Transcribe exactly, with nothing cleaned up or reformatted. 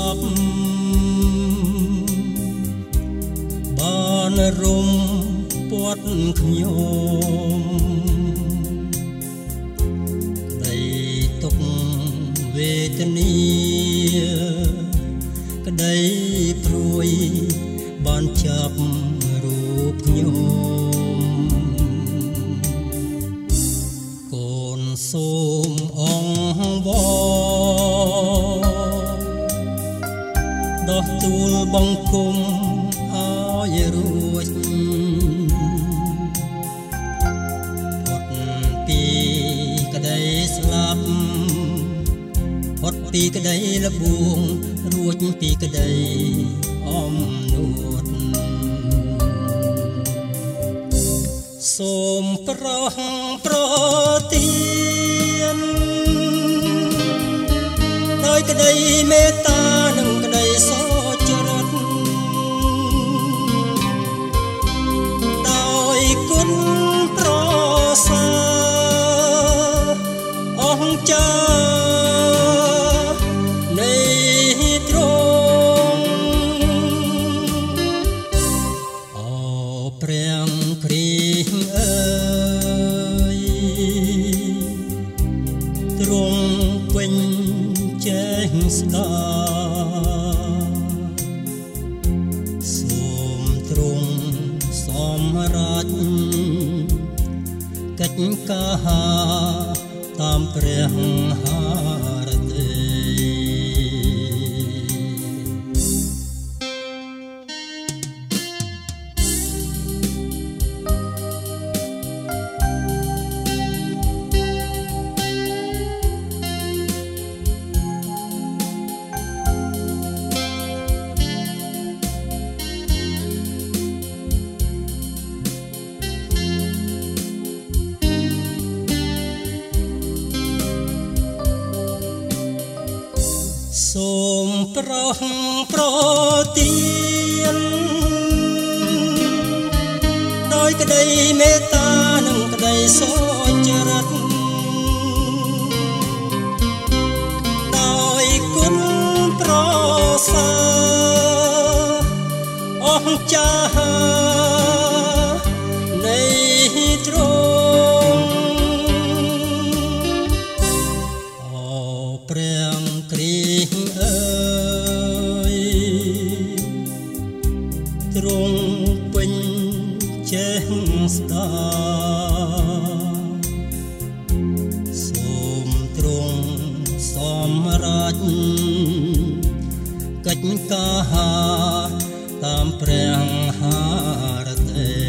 ប់បានរំពាត់ខ្ញុំដីទុកវេទនាក្ដីព្រួយបានចាប់រូបខ្ញុំកូនសូមអង្វរដោះទូលបង្គំឲ្យរួចផុតពីក្ដីស្លាប់ផុតពីក្ដីលបួងរួចពីក្ដីអំនួតសូមប្រោះប្រទានដោយក្ដីមេត្តានិងក្ដីសុចរិតដោយគុណប្រសើរអង្ចានៃទ្រង់អោព្រះគ្រីស្ទអើយទ្រង់ពេញចេះស្ដាសូមទ្រង់សម្រេចកិច្ចការតាមព្រះハរតីសូមប្រោះប្រទានដោយក្ដីមេត្តានិងក្ដីសុចរិតដោយគុណប្រសើរអង្ចានៃទ្រង់អោព្រះគ្រីស្ទអើយទ្រង់ពេញចេះស្ដាសូមទ្រង់សម្រេចកិច្ចការតាមព្រះハរតី